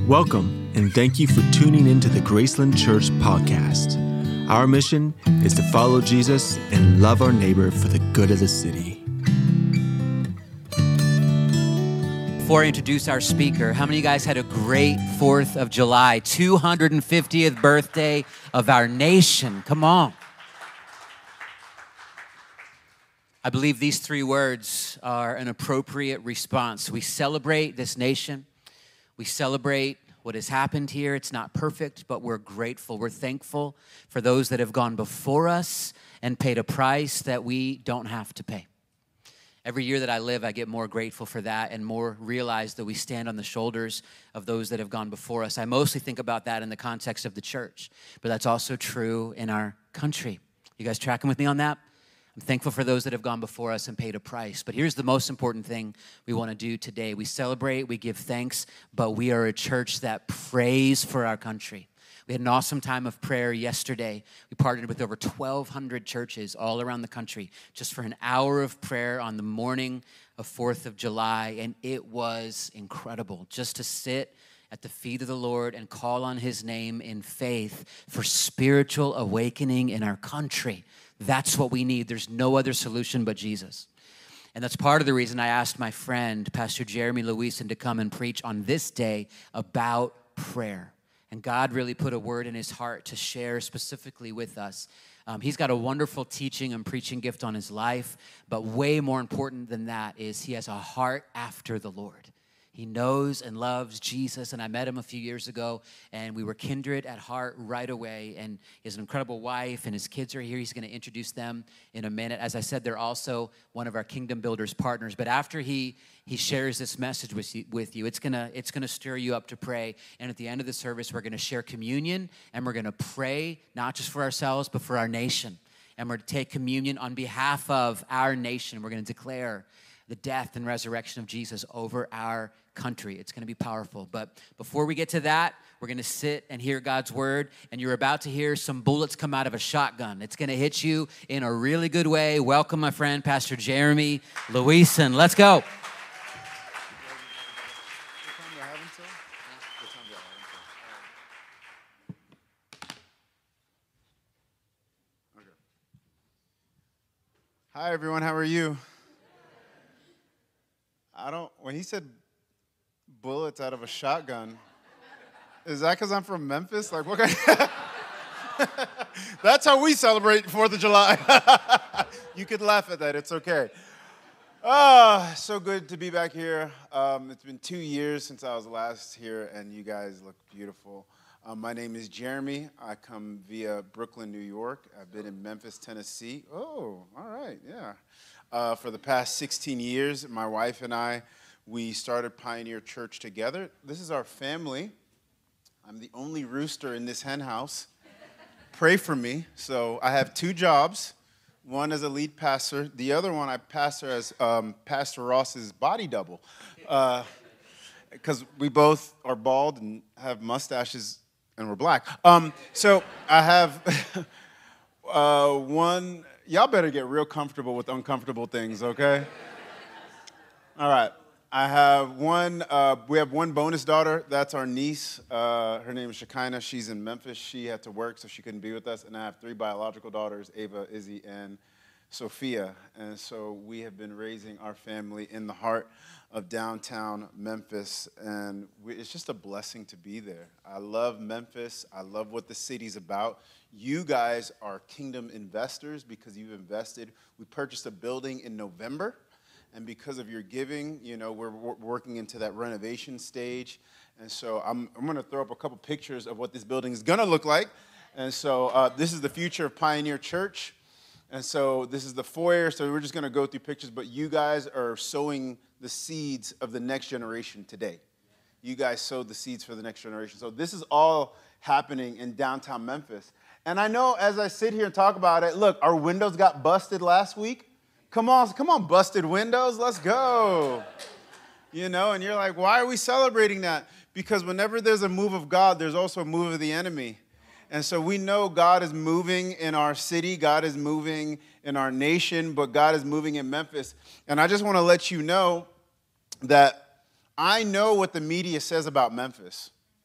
Welcome, and thank you for tuning into the Graceland Church podcast. Our mission is to follow Jesus and love our neighbor for the good of the city. Before I introduce our speaker, how many of you guys had a great 4th of July, 250th birthday of our nation? Come on. I believe these three words are an appropriate response. We celebrate this nation. We celebrate what has happened here. It's not perfect, but we're grateful. We're thankful for those that have gone before us and paid a price that we don't have to pay. Every year that I live, I get more grateful for that and more realize that we stand on the shoulders of those that have gone before us. I mostly think about that in the context of the church, but that's also true in our country. You guys tracking with me on that? I'm thankful for those that have gone before us and paid a price. But here's the most important thing we want to do today. We celebrate, we give thanks, but we are a church that prays for our country. We had an awesome time of prayer yesterday. We partnered with over 1,200 churches all around the country just for an hour of prayer on the morning of 4th of July, and it was incredible just to sit at the feet of the Lord and call on his name in faith for spiritual awakening in our country. That's what we need. There's no other solution but Jesus. And that's part of the reason I asked my friend, Pastor Jeremy Lewison, to come and preach on this day about prayer. And God really put a word in his heart to share specifically with us. He's got a wonderful teaching and preaching gift on his life, but way more important than that is he has a heart after the Lord. He knows and loves Jesus, and I met him a few years ago, and we were kindred at heart right away, and he has an incredible wife, and his kids are here. He's going to introduce them in a minute. As I said, they're also one of our Kingdom Builders partners, but after he shares this message with you, it's gonna stir you up to pray, and at the end of the service, we're going to share communion, and we're going to pray, not just for ourselves, but for our nation, and we're going to take communion on behalf of our nation. We're going to declare the death and resurrection of Jesus over our country. It's going to be powerful. But before we get to that, we're going to sit and hear God's word, and you're about to hear some bullets come out of a shotgun. It's going to hit you in a really good way. Welcome, my friend, Pastor Jeremy Lewison. Let's go. Hi, everyone. How are you? When he said bullets out of a shotgun, is that because I'm from Memphis? Like, what kind That's how we celebrate 4th of July. You could laugh at that. It's okay. So good to be back here. It's been 2 years since I was last here, and you guys look beautiful. My name is Jeremy. I come via Brooklyn, New York. I've been in Memphis, Tennessee. Oh, all right, yeah. For the past 16 years, my wife and I, we started Pioneer Church together. This is our family. I'm the only rooster in this hen house. Pray for me. So I have 2 jobs. One as a lead pastor. The other one I pastor as Pastor Ross's body double. Because we both are bald and have mustaches and we're black. So I have one. Y'all better get real comfortable with uncomfortable things, okay? All right. I have we have one bonus daughter. That's our niece. Her name is Shekinah. She's in Memphis. She had to work, so she couldn't be with us. And I have 3 biological daughters, Ava, Izzy, and Sophia. And so we have been raising our family in the heart of downtown Memphis. And it's just a blessing to be there. I love Memphis. I love what the city's about. You guys are kingdom investors because you've invested. We purchased a building in November. And because of your giving, you know, we're working into that renovation stage. And so I'm going to throw up a couple pictures of what this building is going to look like. And so this is the future of Pioneer Church. And so this is the foyer. So we're just going to go through pictures. But you guys are sowing the seeds of the next generation today. You guys sowed the seeds for the next generation. So this is all happening in downtown Memphis. And I know as I sit here and talk about it, look, our windows got busted last week. Come on, busted windows, let's go. You know, and you're like, why are we celebrating that? Because whenever there's a move of God, there's also a move of the enemy. And so we know God is moving in our city, God is moving in our nation, but God is moving in Memphis. And I just want to let you know that I know what the media says about Memphis.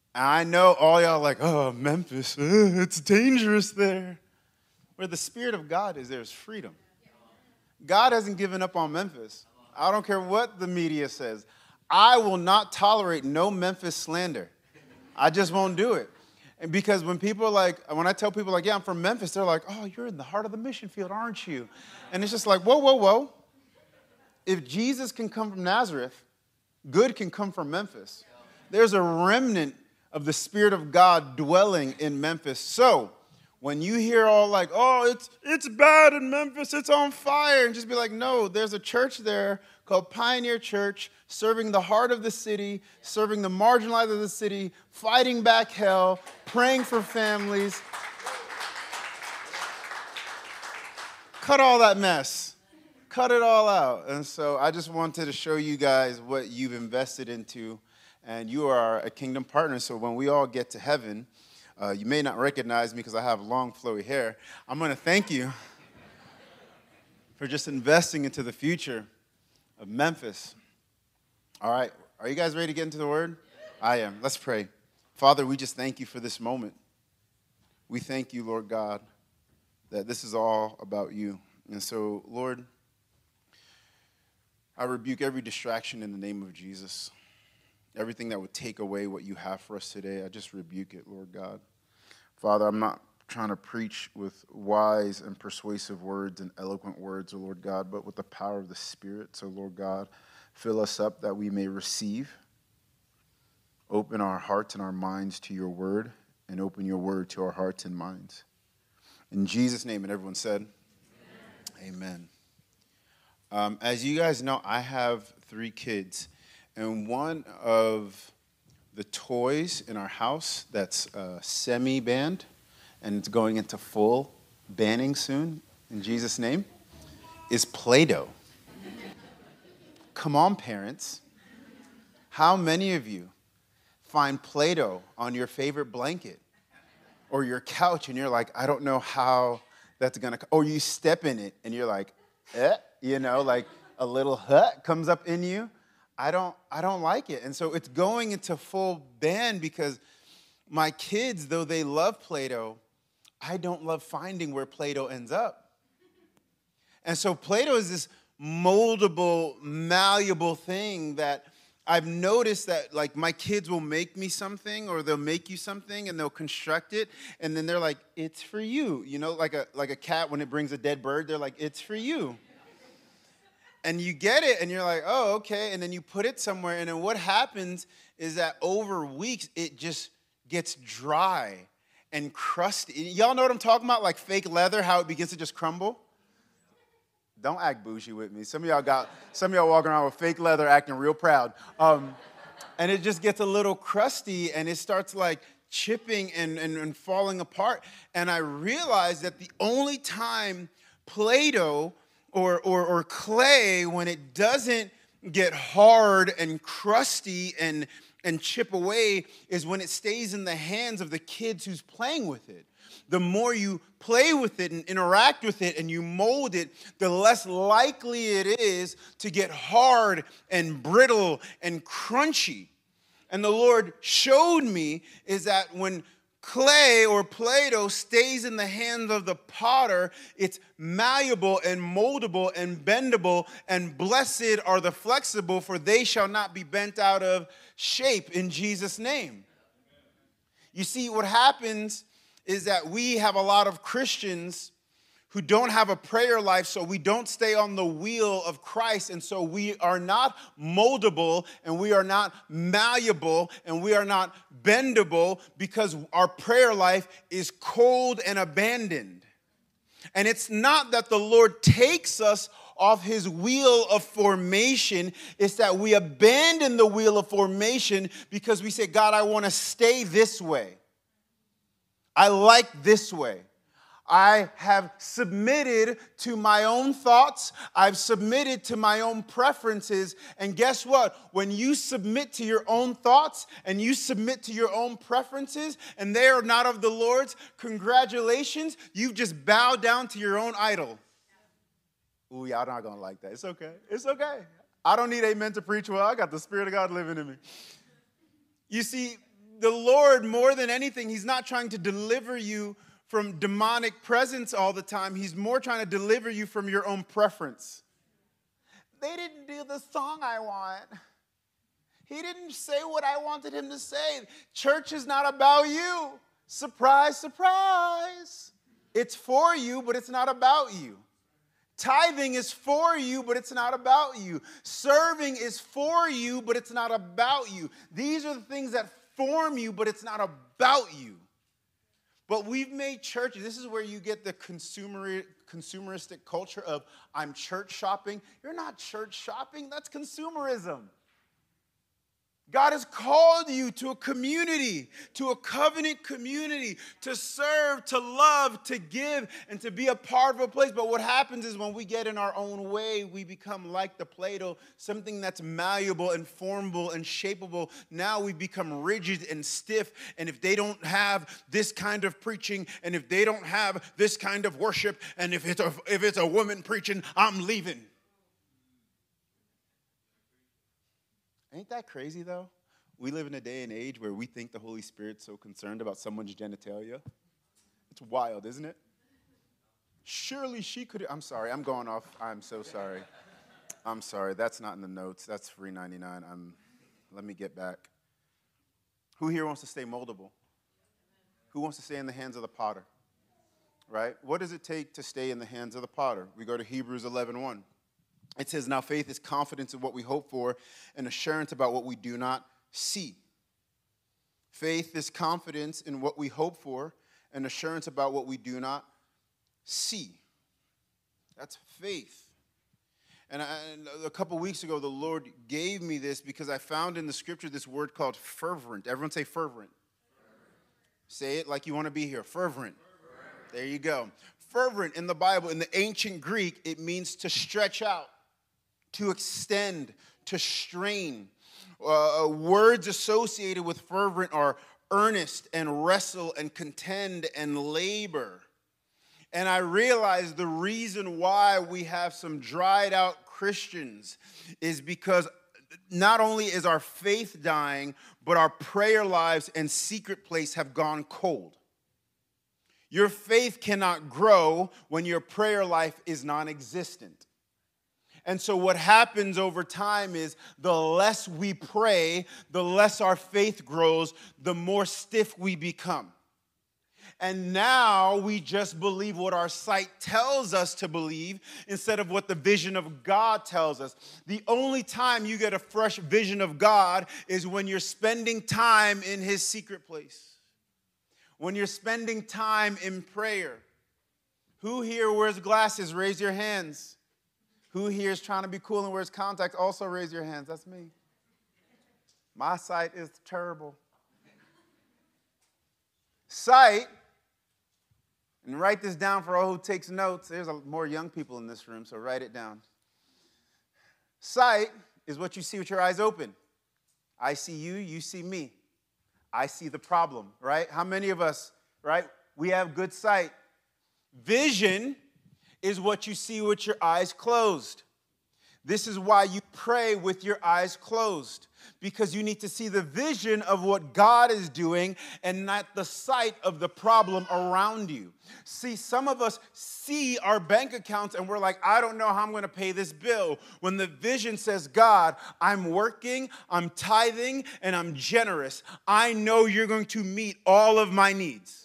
I know all y'all like, oh, Memphis, it's dangerous there. Where the Spirit of God is, there's freedom. God hasn't given up on Memphis. I don't care what the media says. I will not tolerate no Memphis slander. I just won't do it. And because when I tell people like, yeah, I'm from Memphis, they're like, oh, you're in the heart of the mission field, aren't you? And it's just like, whoa, whoa, whoa. If Jesus can come from Nazareth, good can come from Memphis. There's a remnant of the Spirit of God dwelling in Memphis. So when you hear all like, oh, it's bad in Memphis, it's on fire, and just be like, no, there's a church there called Pioneer Church, serving the heart of the city, serving the marginalized of the city, fighting back hell, praying for families. Cut all that mess. Cut it all out. And so I just wanted to show you guys what you've invested into. And you are a kingdom partner. So when we all get to heaven, you may not recognize me because I have long, flowy hair. I'm going to thank you for just investing into the future of Memphis. All right. Are you guys ready to get into the word? I am. Let's pray. Father, we just thank you for this moment. We thank you, Lord God, that this is all about you. And so, Lord, I rebuke every distraction in the name of Jesus. Everything that would take away what you have for us today, I just rebuke it, Lord God. Father, I'm not trying to preach with wise and persuasive words and eloquent words, oh Lord God, but with the power of the Spirit. So, Lord God, fill us up that we may receive. Open our hearts and our minds to your word, and open your word to our hearts and minds. In Jesus' name, and everyone said, Amen. As you guys know, I have 3 kids, and one of the toys in our house that's semi-banned, and it's going into full banning soon, in Jesus' name, is Play-Doh. Come on, parents. How many of you find Play-Doh on your favorite blanket or your couch, and you're like, I don't know how that's going to, or you step in it, and you're like, like a little hut comes up in you. I don't like it. And so it's going into full ban because my kids, though they love Play-Doh, I don't love finding where Play-Doh ends up. And so Play-Doh is this moldable, malleable thing that I've noticed that, like, my kids will make me something, or they'll make you something, and they'll construct it, and then they're like, it's for you. You know, like a cat when it brings a dead bird, they're like, it's for you. And you get it, and you're like, oh, okay, and then you put it somewhere, and then what happens is that over weeks, it just gets dry and crusty. Y'all know what I'm talking about, like fake leather, how it begins to just crumble? Don't act bougie with me. Some of y'all walking around with fake leather acting real proud. And it just gets a little crusty, and it starts like chipping and falling apart. And I realized that the only time Play-Doh or clay, when it doesn't get hard and crusty and chip away, is when it stays in the hands of the kids who's playing with it. The more you play with it and interact with it and you mold it, the less likely it is to get hard and brittle and crunchy. And the Lord showed me is that when clay or Play-Doh stays in the hands of the potter, it's malleable and moldable and bendable, and blessed are the flexible, for they shall not be bent out of shape, in Jesus' name. You see, what happens is that we have a lot of Christians who don't have a prayer life, so we don't stay on the wheel of Christ, and so we are not moldable, and we are not malleable, and we are not bendable, because our prayer life is cold and abandoned. And it's not that the Lord takes us off his wheel of formation. It's that we abandon the wheel of formation because we say, God, I want to stay this way. I like this way. I have submitted to my own thoughts. I've submitted to my own preferences. And guess what? When you submit to your own thoughts and you submit to your own preferences and they are not of the Lord's, congratulations, you've just bowed down to your own idol. Ooh, y'all not going to like that. It's okay. It's okay. I don't need amen to preach well. I got the Spirit of God living in me. You see, the Lord, more than anything, he's not trying to deliver you from demonic presence all the time. He's more trying to deliver you from your own preference. They didn't do the song I want. He didn't say what I wanted him to say. Church is not about you. Surprise, surprise. It's for you, but it's not about you. Tithing is for you, but it's not about you. Serving is for you, but it's not about you. These are the things that form you, but it's not about you. But we've made churches, this is where you get the consumeristic culture of I'm church shopping. You're not church shopping, that's consumerism. God has called you to a community, to a covenant community, to serve, to love, to give, and to be a part of a place. But what happens is when we get in our own way, we become like the Play-Doh, something that's malleable and formable and shapeable. Now we become rigid and stiff. And if they don't have this kind of preaching, and if they don't have this kind of worship, and if it's a woman preaching, I'm leaving. Ain't that crazy, though? We live in a day and age where we think the Holy Spirit's so concerned about someone's genitalia. It's wild, isn't it? Surely she could. I'm sorry, I'm going off. I'm so sorry. I'm sorry, that's not in the notes. That's free 99. Let me get back. Who here wants to stay moldable? Who wants to stay in the hands of the potter? Right? What does it take to stay in the hands of the potter? We go to Hebrews 11:1. It says, now faith is confidence in what we hope for and assurance about what we do not see. Faith is confidence in what we hope for and assurance about what we do not see. That's faith. And a couple weeks ago, the Lord gave me this because I found in the scripture this word called fervent. Everyone say fervent. Say it like you want to be here. Fervent. There you go. Fervent in the Bible, in the ancient Greek, it means to stretch out, to extend, to strain. Words associated with fervent are earnest and wrestle and contend and labor. And I realized the reason why we have some dried out Christians is because not only is our faith dying, but our prayer lives and secret place have gone cold. Your faith cannot grow when your prayer life is non-existent. And so what happens over time is the less we pray, the less our faith grows, the more stiff we become. And now we just believe what our sight tells us to believe instead of what the vision of God tells us. The only time you get a fresh vision of God is when you're spending time in his secret place. When you're spending time in prayer. Who here wears glasses? Raise your hands. Who here is trying to be cool and wears contacts? Also raise your hands. That's me. My sight is terrible. Sight, and write this down for all who takes notes. There's more young people in this room, so write it down. Sight is what you see with your eyes open. I see you, you see me. I see the problem, right? How many of us, right? We have good sight. Vision is what you see with your eyes closed. This is why you pray with your eyes closed, because you need to see the vision of what God is doing and not the sight of the problem around you. See, some of us see our bank accounts and we're like, I don't know how I'm going to pay this bill. When the vision says, God, I'm working, I'm tithing, and I'm generous. I know you're going to meet all of my needs.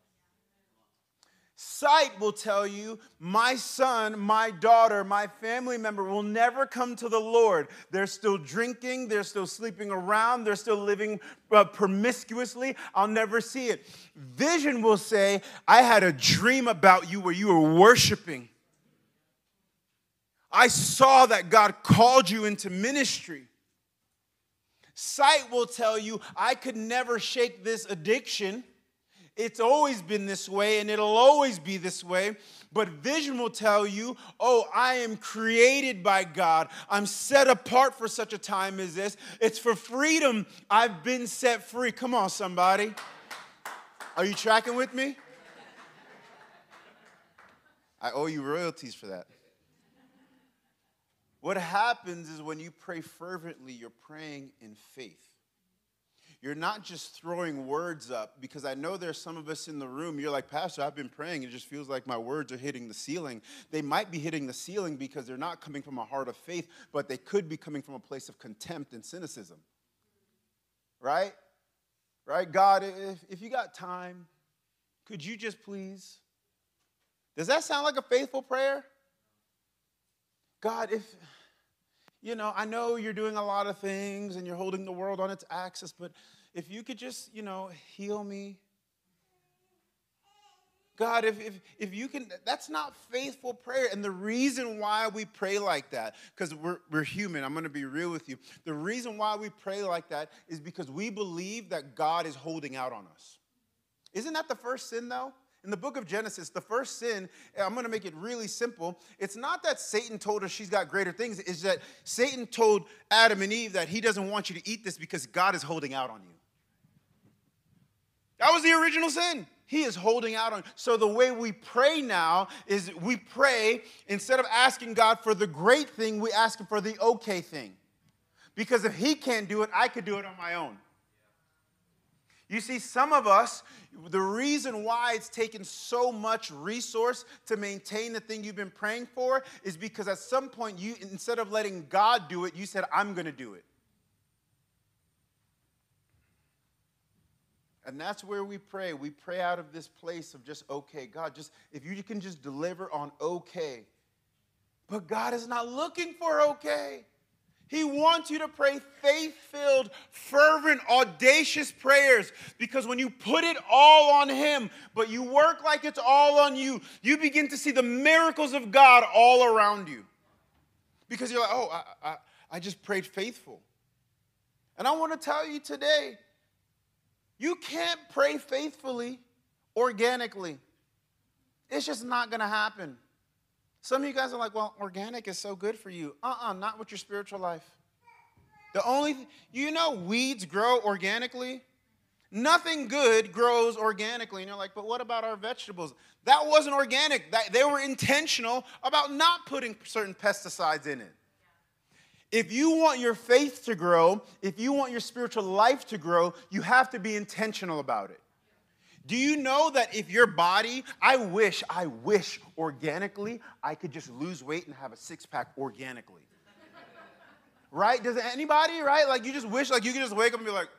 Sight will tell you, my son, my daughter, my family member will never come to the Lord. They're still drinking, they're still sleeping around, they're still living promiscuously. I'll never see it. Vision will say, I had a dream about you where you were worshiping. I saw that God called you into ministry. Sight will tell you, I could never shake this addiction. It's always been this way, and it'll always be this way. But vision will tell you, oh, I am created by God. I'm set apart for such a time as this. It's for freedom I've been set free. Come on, somebody. Are you tracking with me? I owe you royalties for that. What happens is when you pray fervently, you're praying in faith. you're not just throwing words up, because I know there's some of us in the room, you're like, Pastor, I've been praying, it just feels like my words are hitting the ceiling. They might be hitting the ceiling because they're not coming from a heart of faith, but they could be coming from a place of contempt and cynicism. Right? Right? God, if you got time, could you just please? Does that sound like a faithful prayer? God, I know you're doing a lot of things and you're holding the world on its axis, but if you could just, heal me. God, if you can, that's not faithful prayer. And the reason why we pray like that, because we're human, I'm going to be real with you. The reason why we pray like that is because we believe that God is holding out on us. Isn't that the first sin, though? In the book of Genesis, the first sin, I'm going to make it really simple. It's not that Satan told her she's got greater things. It's that Satan told Adam and Eve that he doesn't want you to eat this because God is holding out on you. That was the original sin. He is holding out on you. So the way we pray now is we pray, instead of asking God for the great thing, we ask him for the okay thing. Because if he can't do it, I could do it on my own. You see, some of us, the reason why it's taken so much resource to maintain the thing you've been praying for is because at some point, you, instead of letting God do it, you said, I'm going to do it. And that's where we pray. We pray out of this place of just, okay, God, just if you can just deliver on okay. But God is not looking for okay. He wants you to pray faith-filled, fervent, audacious prayers, because when you put it all on him, but you work like it's all on you, you begin to see the miracles of God all around you. Because you're like, oh, I just prayed faithful. And I want to tell you today, you can't pray faithfully organically. It's just not going to happen. Some of you guys are like, well, organic is so good for you. Not with your spiritual life. Weeds grow organically. Nothing good grows organically. And you're like, but what about our vegetables? That wasn't organic. They were intentional about not putting certain pesticides in it. If you want your faith to grow, if you want your spiritual life to grow, you have to be intentional about it. Do you know that if your body, I wish organically, I could just lose weight and have a six-pack organically. Right? Does anybody, right? Like you just wish like you could just wake up and be like,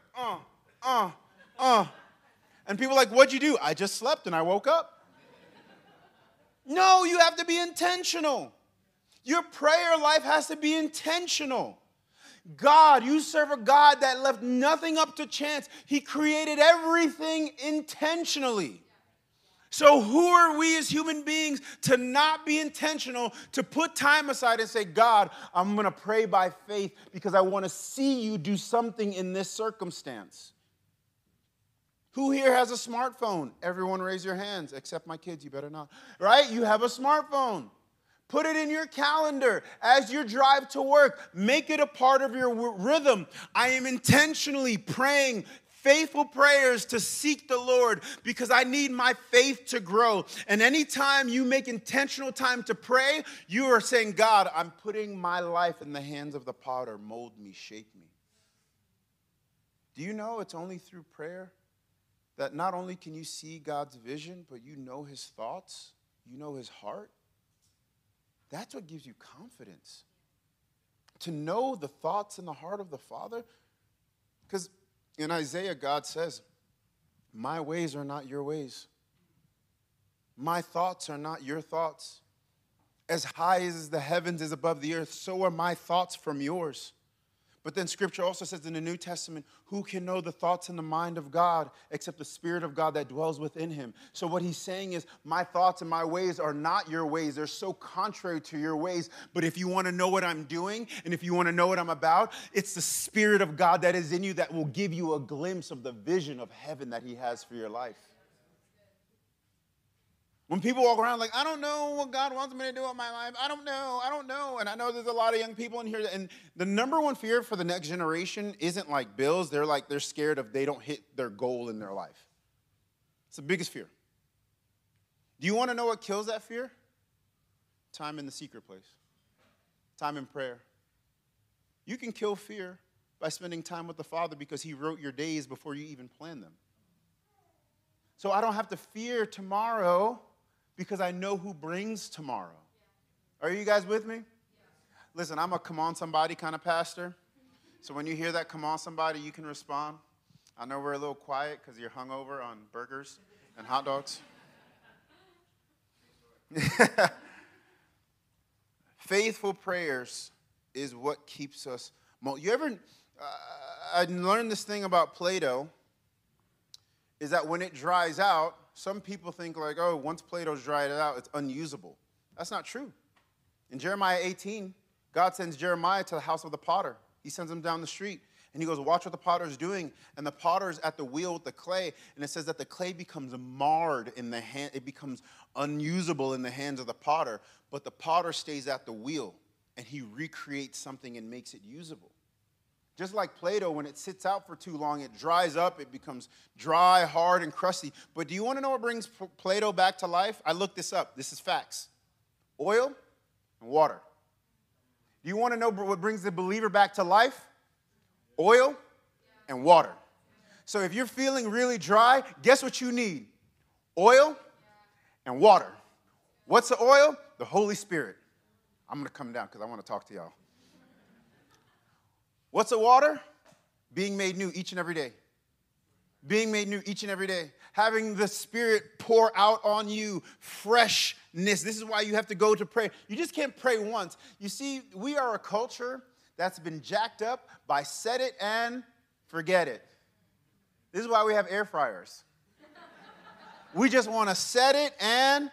And people are like, what'd you do? I just slept and I woke up. No, you have to be intentional. Your prayer life has to be intentional. God, you serve a God that left nothing up to chance. He created everything intentionally. So who are we as human beings to not be intentional, to put time aside and say, God, I'm going to pray by faith because I want to see you do something in this circumstance. Who here has a smartphone? Everyone raise your hands, except my kids, you better not. Right? You have a smartphone. Put it in your calendar as you drive to work. Make it a part of your rhythm. I am intentionally praying faithful prayers to seek the Lord because I need my faith to grow. And anytime you make intentional time to pray, you are saying, God, I'm putting my life in the hands of the potter. Mold me, shape me. Do you know it's only through prayer that not only can you see God's vision, but you know his thoughts, you know his heart? That's what gives you confidence. To know the thoughts in the heart of the Father. Because in Isaiah, God says, my ways are not your ways. My thoughts are not your thoughts. As high as the heavens is above the earth, so are my thoughts from yours. But then Scripture also says in the New Testament, who can know the thoughts and the mind of God except the Spirit of God that dwells within him? So what he's saying is, my thoughts and my ways are not your ways. They're so contrary to your ways. But if you want to know what I'm doing, and if you want to know what I'm about, it's the Spirit of God that is in you that will give you a glimpse of the vision of heaven that he has for your life. When people walk around like, I don't know what God wants me to do with my life. I don't know. And I know there's a lot of young people in here. And the number one fear for the next generation isn't like bills. They're scared if they don't hit their goal in their life. It's the biggest fear. Do you want to know what kills that fear? Time in the secret place. Time in prayer. You can kill fear by spending time with the Father because he wrote your days before you even planned them. So I don't have to fear tomorrow because I know who brings tomorrow. Are you guys with me? Listen, I'm a come on somebody kind of pastor. So when you hear that come on somebody, you can respond. I know we're a little quiet because you're hungover on burgers and hot dogs. Faithful prayers is what keeps us. I learned this thing about Play-Doh, is that when it dries out, some people think like, oh, once Play-Doh's dried out, it's unusable. That's not true. In Jeremiah 18, God sends Jeremiah to the house of the potter. He sends him down the street, and he goes, watch what the potter's doing. And the potter's at the wheel with the clay, and it says that the clay becomes marred in the hand. It becomes unusable in the hands of the potter, but the potter stays at the wheel, and he recreates something and makes it usable. Just like Play-Doh, when it sits out for too long, it dries up, it becomes dry, hard, and crusty. But do you want to know what brings Play-Doh back to life? I looked this up. This is facts. Oil and water. Do you want to know what brings the believer back to life? Oil and water. So if you're feeling really dry, guess what you need? Oil and water. What's the oil? The Holy Spirit. I'm going to come down because I want to talk to y'all. What's the water? Being made new each and every day. Being made new each and every day. Having the Spirit pour out on you freshness. This is why you have to go to pray. You just can't pray once. You see, we are a culture that's been jacked up by set it and forget it. This is why we have air fryers. We just want to set it and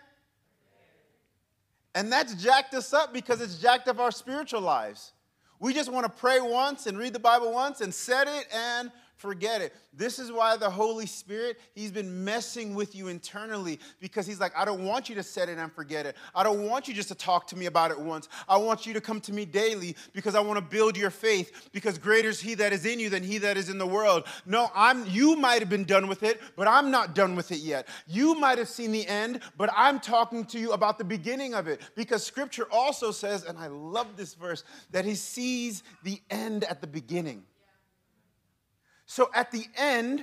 that's jacked us up because it's jacked up our spiritual lives. We just want to pray once and read the Bible once and set it and forget it. This is why the Holy Spirit, he's been messing with you internally because he's like, I don't want you to set it and forget it. I don't want you just to talk to me about it once. I want you to come to me daily because I want to build your faith because greater is he that is in you than he that is in the world. No, you might have been done with it, but I'm not done with it yet. You might have seen the end, but I'm talking to you about the beginning of it because Scripture also says, and I love this verse, that he sees the end at the beginning. So at the end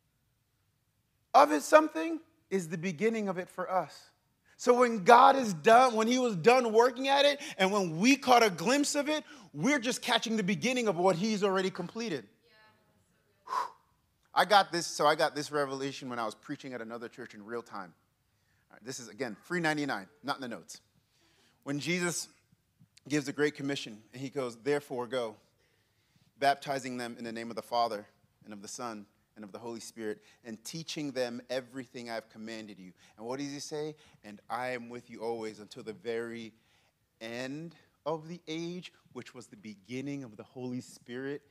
of it, something is the beginning of it for us. So when God is done, when he was done working at it, and when we caught a glimpse of it, we're just catching the beginning of what he's already completed. Yeah. I got this revelation when I was preaching at another church in real time. All right, this is, again, free 99, not in the notes. When Jesus gives the Great Commission, and he goes, therefore go, baptizing them in the name of the Father, and of the Son, and of the Holy Spirit, and teaching them everything I've commanded you. And what does he say? And I am with you always until the very end of the age, which was the beginning of the Holy Spirit.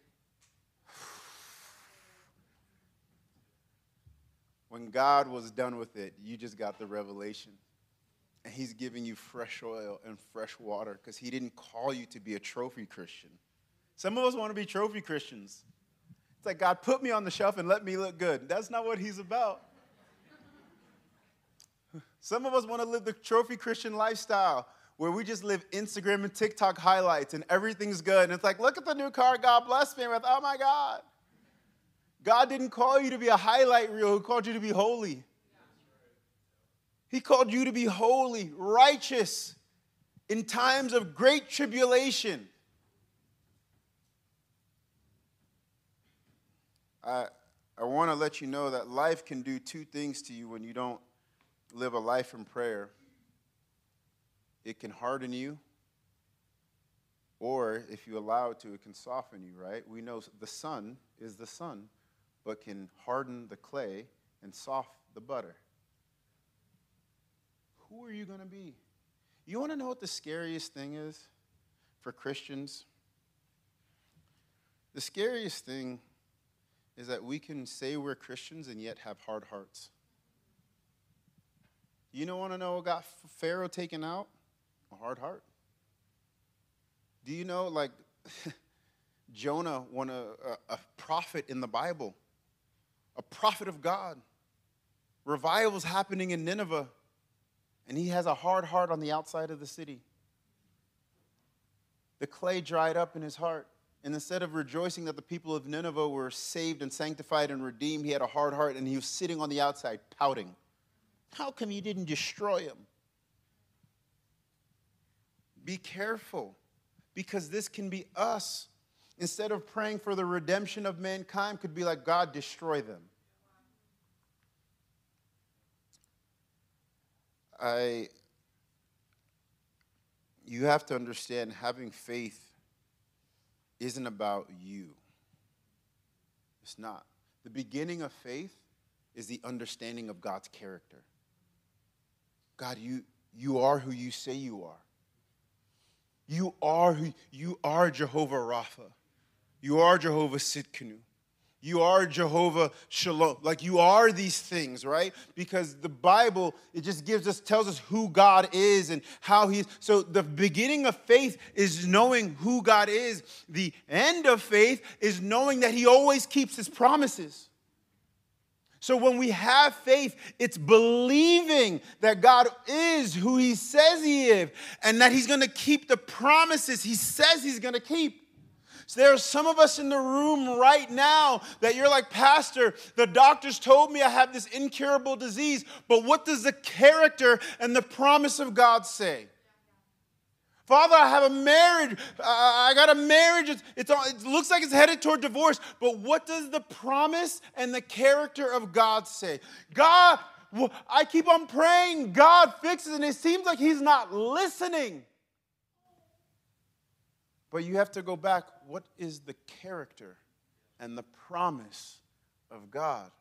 When God was done with it, you just got the revelation. And he's giving you fresh oil and fresh water because he didn't call you to be a trophy Christian. Some of us want to be trophy Christians. It's like, God, put me on the shelf and let me look good. That's not what he's about. Some of us want to live the trophy Christian lifestyle where we just live Instagram and TikTok highlights and everything's good. And it's like, look at the new car God blessed me with. Oh, my God. God didn't call you to be a highlight reel. He called you to be holy. He called you to be holy, righteous in times of great tribulation. I want to let you know that life can do two things to you when you don't live a life in prayer. It can harden you, or if you allow it to, it can soften you, right? We know the sun is the sun, but can harden the clay and soften the butter. Who are you going to be? You want to know what the scariest thing is for Christians? The scariest thing is that we can say we're Christians and yet have hard hearts. You want to know what got Pharaoh taken out? A hard heart. Do you know, like, Jonah, a prophet in the Bible, a prophet of God. Revival's happening in Nineveh, and he has a hard heart on the outside of the city. The clay dried up in his heart. And instead of rejoicing that the people of Nineveh were saved and sanctified and redeemed, he had a hard heart and he was sitting on the outside pouting. How come you didn't destroy him? Be careful, because this can be us. Instead of praying for the redemption of mankind, could be like, God, destroy them. You have to understand, having faith isn't about you. It's not. The beginning of faith is the understanding of God's character. God, you are who you say you are. You are Jehovah Rapha. You are Jehovah Sidkenu. You are Jehovah Shalom. Like, you are these things, right? Because the Bible, it just tells us who God is and how he is. So the beginning of faith is knowing who God is. The end of faith is knowing that he always keeps his promises. So when we have faith, it's believing that God is who he says he is and that he's going to keep the promises he says he's going to keep. So there are some of us in the room right now that you're like, Pastor, the doctors told me I have this incurable disease, but what does the character and the promise of God say? Father, I have a marriage. I got a marriage. It looks like it's headed toward divorce, but what does the promise and the character of God say? God, I keep on praying, God fixes it, and it seems like he's not listening. But you have to go back. What is the character and the promise of God?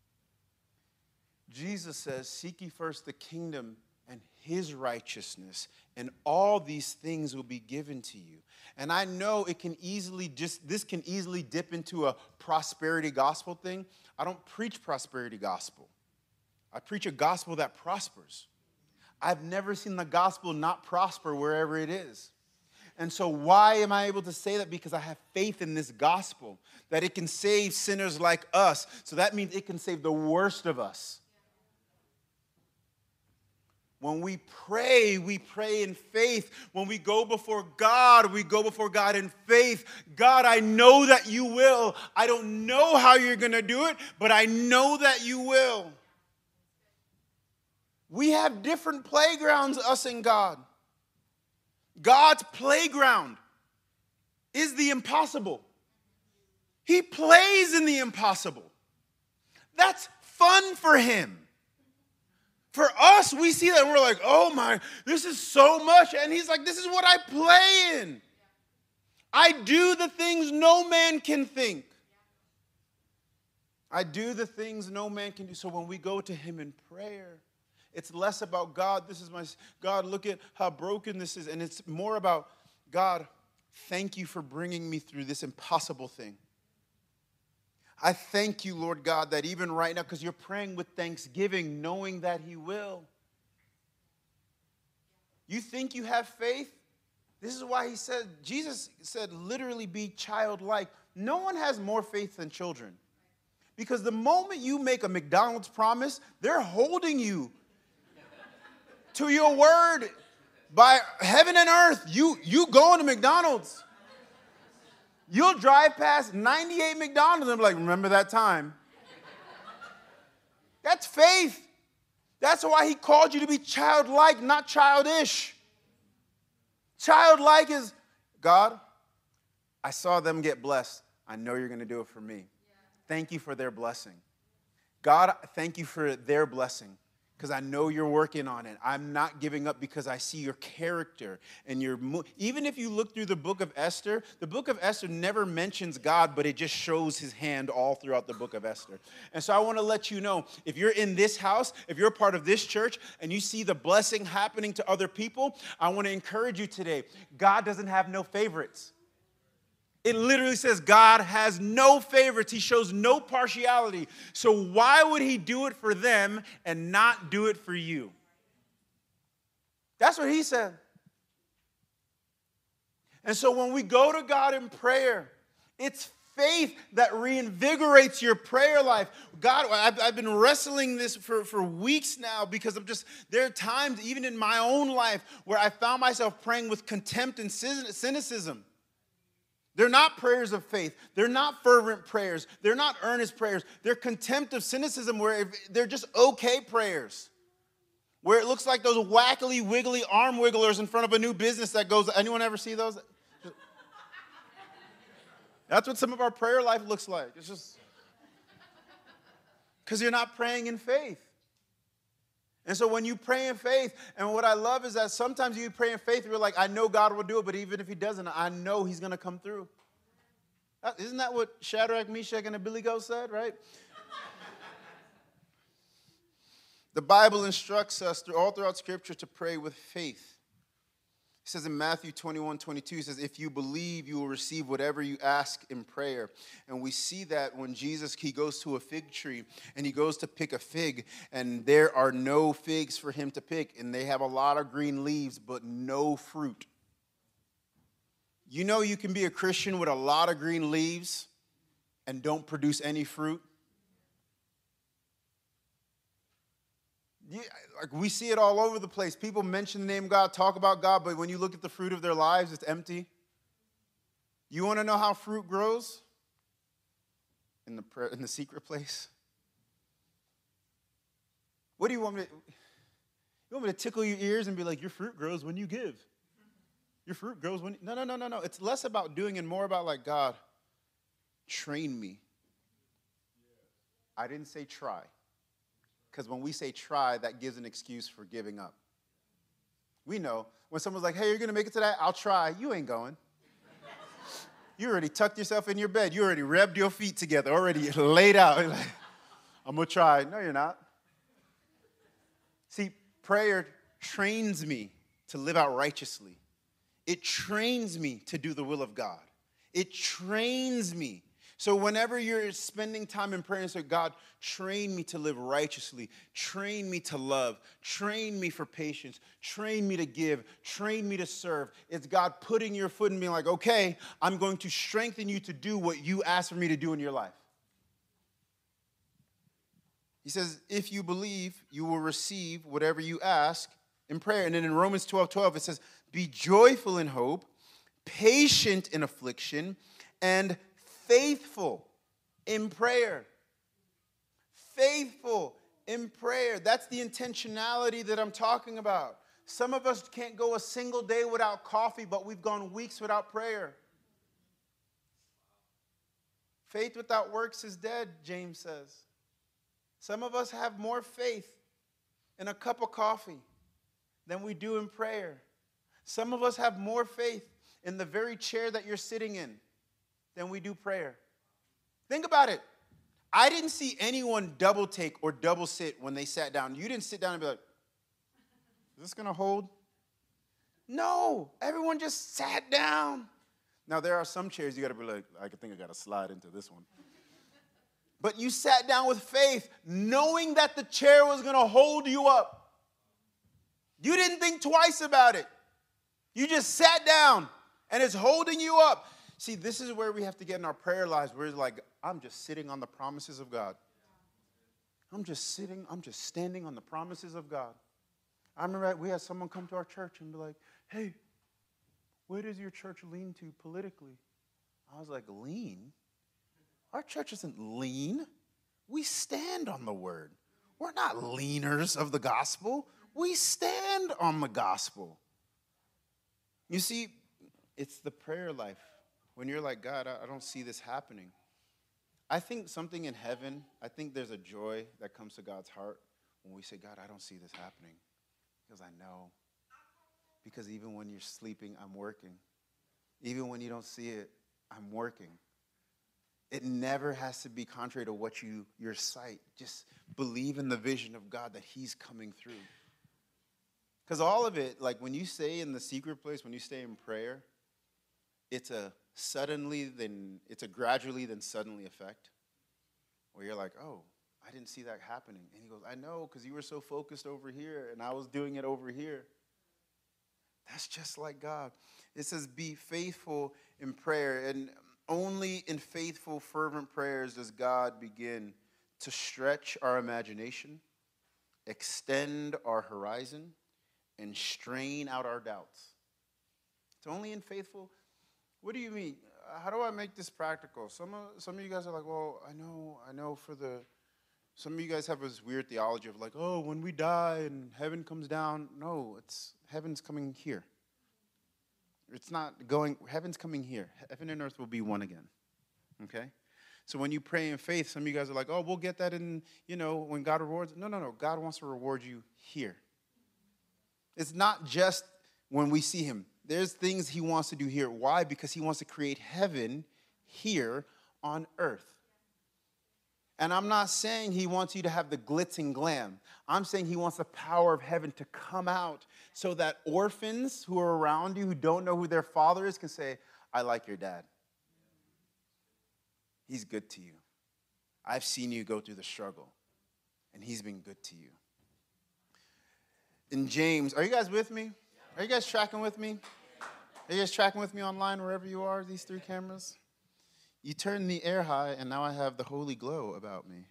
Jesus says, seek ye first the kingdom and his righteousness, and all these things will be given to you. And I know this can easily dip into a prosperity gospel thing. I don't preach prosperity gospel. I preach a gospel that prospers. I've never seen the gospel not prosper wherever it is. And so why am I able to say that? Because I have faith in this gospel, that it can save sinners like us. So that means it can save the worst of us. When we pray in faith. When we go before God, we go before God in faith. God, I know that you will. I don't know how you're going to do it, but I know that you will. We have different playgrounds, us and God. God's playground is the impossible. He plays in the impossible. That's fun for him. For us, we see that and we're like, oh my, this is so much. And he's like, this is what I play in. I do the things no man can think. I do the things no man can do. So when we go to him in prayer, it's less about, God, this is my, God, look at how broken this is. And it's more about, God, thank you for bringing me through this impossible thing. I thank you, Lord God, that even right now, because you're praying with thanksgiving, knowing that he will. You think you have faith? This is why Jesus said, literally be childlike. No one has more faith than children. Because the moment you make a McDonald's promise, they're holding you to your word. By heaven and earth, you going to McDonald's. You'll drive past 98 McDonald's and be like, remember that time? That's faith. That's why he called you to be childlike, not childish. Childlike is, God, I saw them get blessed. I know you're going to do it for me. Thank you for their blessing. God, thank you for their blessing. Because I know you're working on it. I'm not giving up because I see your character and your even if you look through the book of Esther never mentions God, but it just shows his hand all throughout the book of Esther. And so I want to let you know, if you're in this house, if you're a part of this church, and you see the blessing happening to other people, I want to encourage you today. God doesn't have no favorites. It literally says God has no favorites. He shows no partiality. So why would he do it for them and not do it for you? That's what he said. And so when we go to God in prayer, it's faith that reinvigorates your prayer life. God, I've been wrestling this for weeks now because there are times, even in my own life, where I found myself praying with contempt and cynicism. They're not prayers of faith. They're not fervent prayers. They're not earnest prayers. They're contempt of cynicism where they're just okay prayers. Where it looks like those wackily, wiggly arm wigglers in front of a new business that goes, anyone ever see those? That's what some of our prayer life looks like. It's just because you're not praying in faith. And so when you pray in faith, and what I love is that sometimes you pray in faith, you're like, I know God will do it, but even if he doesn't, I know he's going to come through. Isn't that what Shadrach, Meshach, and Abednego said, right? The Bible instructs us all throughout Scripture to pray with faith. It says in Matthew 21:22, it says, if you believe, you will receive whatever you ask in prayer. And we see that when Jesus, he goes to a fig tree and he goes to pick a fig, and there are no figs for him to pick, and they have a lot of green leaves, but no fruit. You know you can be a Christian with a lot of green leaves and don't produce any fruit? Yeah, like we see it all over the place. People mention the name of God, talk about God, but when you look at the fruit of their lives, it's empty. You want to know how fruit grows? In the secret place. What do you want me to? You want me to tickle your ears and be like, your fruit grows when you give. Your fruit grows when you... No. It's less about doing and more about like, God, train me. I didn't say try. Because when we say try, that gives an excuse for giving up. We know when someone's like, hey, you're going to make it to that? I'll try. You ain't going. You already tucked yourself in your bed. You already rubbed your feet together, already laid out. Like, I'm going to try. No, you're not. See, prayer trains me to live out righteously. It trains me to do the will of God. It trains me. So whenever you're spending time in prayer and say, God, train me to live righteously, train me to love, train me for patience, train me to give, train me to serve, it's God putting your foot and being like, okay, I'm going to strengthen you to do what you asked for me to do in your life. He says, if you believe, you will receive whatever you ask in prayer. And then in Romans 12:12, it says, be joyful in hope, patient in affliction, and faithful in prayer. Faithful in prayer. That's the intentionality that I'm talking about. Some of us can't go a single day without coffee, but we've gone weeks without prayer. Faith without works is dead, James says. Some of us have more faith in a cup of coffee than we do in prayer. Some of us have more faith in the very chair that you're sitting in than we do prayer. Think about it. I didn't see anyone double take or double sit when they sat down. You didn't sit down and be like, is this going to hold? No. Everyone just sat down. Now, there are some chairs you got to be like, I think I got to slide into this one. But you sat down with faith, knowing that the chair was going to hold you up. You didn't think twice about it. You just sat down, and it's holding you up. See, this is where we have to get in our prayer lives, where it's like, I'm just sitting on the promises of God. I'm just standing on the promises of God. I remember we had someone come to our church and be like, hey, where does your church lean to politically? I was like, lean? Our church isn't lean. We stand on the word. We're not leaners of the gospel. We stand on the gospel. You see, it's the prayer life. When you're like, God, I don't see this happening. I think something in heaven, I think there's a joy that comes to God's heart when we say, God, I don't see this happening. Because I know. Because even when you're sleeping, I'm working. Even when you don't see it, I'm working. It never has to be contrary to what your sight. Just believe in the vision of God that he's coming through. Because all of it, like when you stay in the secret place, when you stay in prayer, it's a gradually then suddenly effect. Where you're like, oh, I didn't see that happening. And he goes, I know, because you were so focused over here, and I was doing it over here. That's just like God. It says, be faithful in prayer. And only in faithful, fervent prayers does God begin to stretch our imagination, extend our horizon, and strain out our doubts. It's only in faithful. What do you mean? how do I make this practical? Some of you guys are like, well, I know some of you guys have this weird theology of like, oh, when we die and heaven comes down. No, it's heaven's coming here. It's not going, heaven's coming here. Heaven and earth will be one again, okay? So when you pray in faith, some of you guys are like, oh, we'll get that in, when God rewards. No. God wants to reward you here. It's not just when we see him. There's things he wants to do here. Why? Because he wants to create heaven here on earth. And I'm not saying he wants you to have the glitz and glam. I'm saying he wants the power of heaven to come out so that orphans who are around you who don't know who their father is can say, I like your dad. He's good to you. I've seen you go through the struggle, and he's been good to you. In James, are you guys with me? Are you guys tracking with me? Are you guys tracking with me online, wherever you are, these 3 cameras? You turn the air high, and now I have the holy glow about me.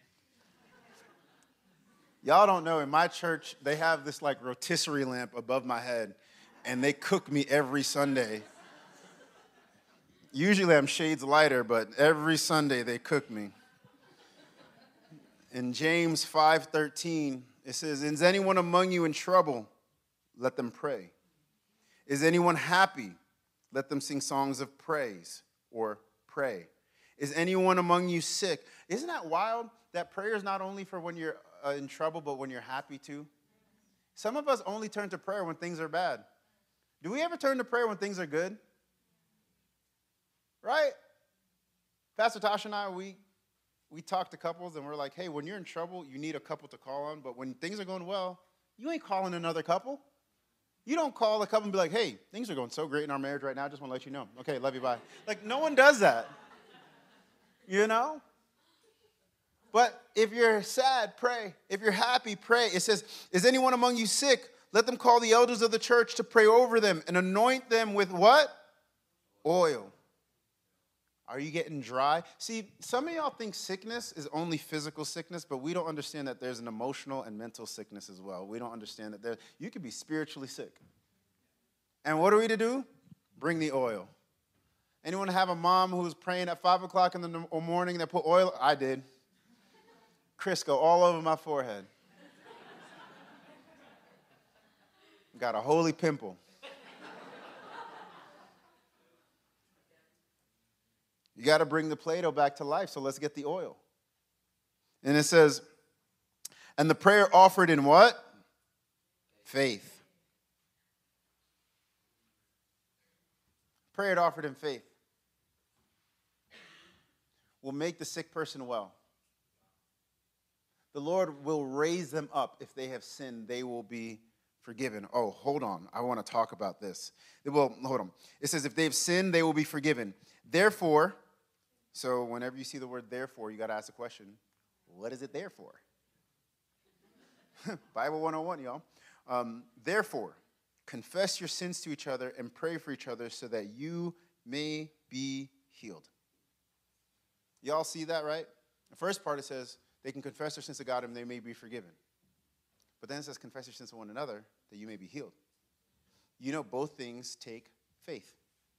Y'all don't know, in my church, they have this like rotisserie lamp above my head, and they cook me every Sunday. Usually I'm shades lighter, but every Sunday they cook me. In James 5:13, it says, is anyone among you in trouble? Let them pray. Is anyone happy? Let them sing songs of praise or pray. Is anyone among you sick? Isn't that wild that prayer is not only for when you're in trouble, but when you're happy too? Some of us only turn to prayer when things are bad. Do we ever turn to prayer when things are good? Right? Pastor Tasha and I, we talk to couples and we're like, hey, when you're in trouble, you need a couple to call on. But when things are going well, you ain't calling another couple. You don't call a couple and be like, hey, things are going so great in our marriage right now. I just want to let you know. Okay, love you, bye. Like, no one does that. But if you're sad, pray. If you're happy, pray. It says, is anyone among you sick? Let them call the elders of the church to pray over them and anoint them with what? Oil. Are you getting dry? See, some of y'all think sickness is only physical sickness, but we don't understand that there's an emotional and mental sickness as well. We don't understand that you could be spiritually sick. And what are we to do? Bring the oil. Anyone have a mom who was praying at 5 o'clock in the morning that put oil? I did. Crisco all over my forehead. Got a holy pimple. You got to bring the Play-Doh back to life, so let's get the oil. And it says, and the prayer offered in what? Faith. Prayer offered in faith will make the sick person well. The Lord will raise them up. If they have sinned, they will be forgiven. Oh, hold on. I want to talk about this. Well, hold on. It says, if they've sinned, they will be forgiven. Therefore, so whenever you see the word therefore, you got to ask the question, what is it there for? Bible 101, y'all. Therefore, confess your sins to each other and pray for each other so that you may be healed. Y'all see that, right? The first part, it says they can confess their sins to God and they may be forgiven. But then it says confess your sins to one another that you may be healed. Both things take faith.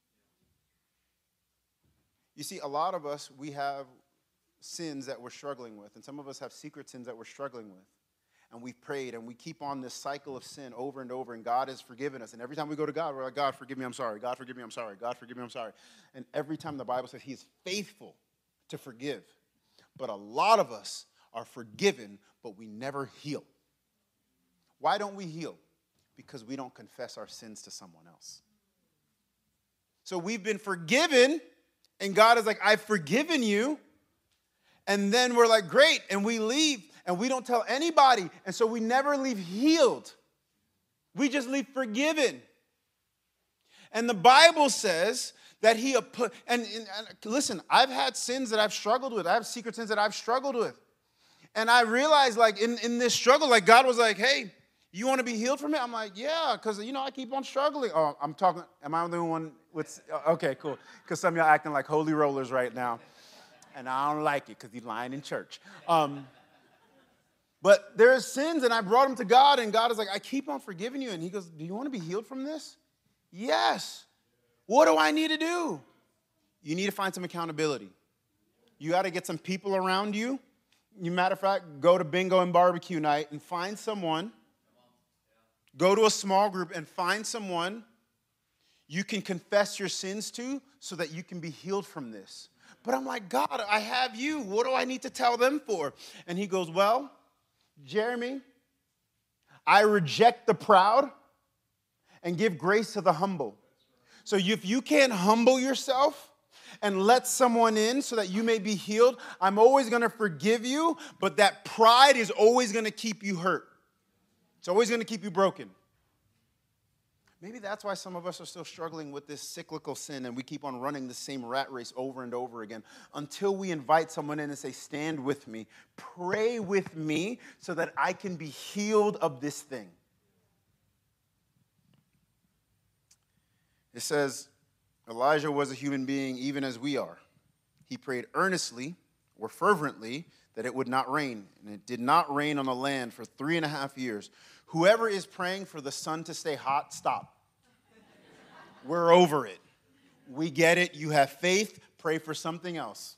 You see, a lot of us, we have sins that we're struggling with, and some of us have secret sins that we're struggling with. And we've prayed, and we keep on this cycle of sin over and over, and God has forgiven us. And every time we go to God, we're like, God, forgive me, I'm sorry. God, forgive me, I'm sorry. God, forgive me, I'm sorry. And every time the Bible says he's faithful to forgive. But a lot of us are forgiven, but we never heal. Why don't we heal? Because we don't confess our sins to someone else. So we've been forgiven, and God is like, I've forgiven you. And then we're like, great, and we leave, and we don't tell anybody. And so we never leave healed. We just leave forgiven. And the Bible says that he put, and listen, I've had sins that I've struggled with. I have secret sins that I've struggled with. And I realized, like, in this struggle, like, God was like, hey, you want to be healed from it? I'm like, yeah, because, I keep on struggling. Oh, am I the only one with, okay, cool. Because some of y'all acting like holy rollers right now. And I don't like it because he's lying in church. But there's sins, and I brought them to God, and God is like, I keep on forgiving you. And he goes, do you want to be healed from this? Yes. What do I need to do? you need to find some accountability. You got to get some people around you. Matter of fact, go to bingo and barbecue night and find someone. Go to a small group and find someone you can confess your sins to so that you can be healed from this. But I'm like, God, I have you. What do I need to tell them for? And he goes, well, Jeremy, I reject the proud and give grace to the humble. So if you can't humble yourself and let someone in so that you may be healed, I'm always going to forgive you, but that pride is always going to keep you hurt. It's always going to keep you broken. Maybe that's why some of us are still struggling with this cyclical sin and we keep on running the same rat race over and over again until we invite someone in and say, stand with me, pray with me so that I can be healed of this thing. It says, Elijah was a human being even as we are. He prayed earnestly or fervently that it would not rain, and it did not rain on the land for 3.5 years. Whoever is praying for the sun to stay hot, stop. We're over it. We get it. You have faith. Pray for something else.